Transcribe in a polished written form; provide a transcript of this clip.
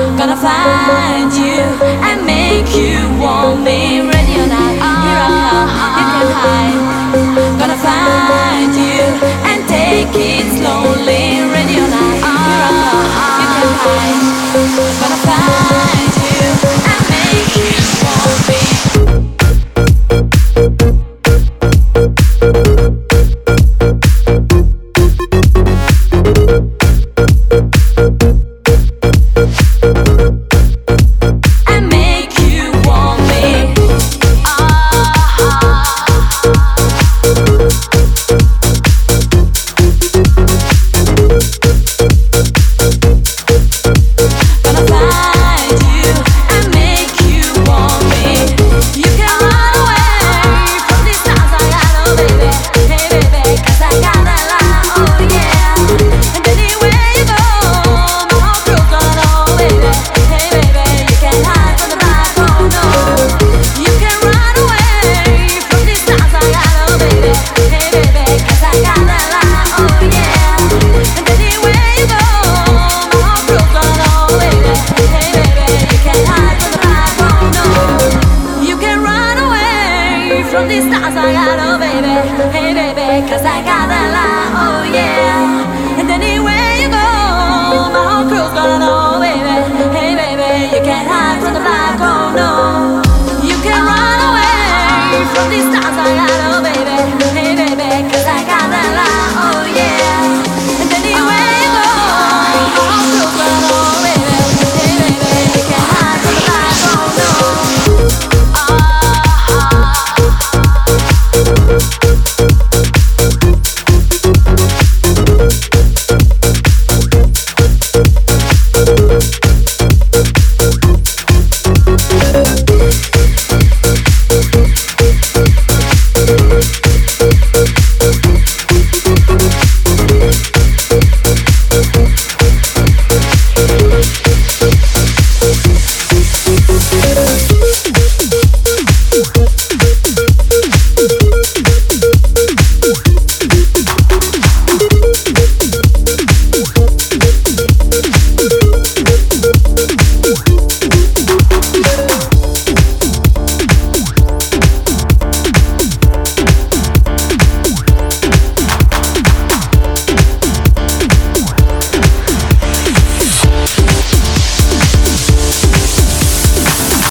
Gonna find you and make you want me. Ready or not, here I come, you can hide. Gonna find you and take it slowly. Ready or not, here I come, you can hide. Gonna find you and make you want me. From these stars I got, oh baby.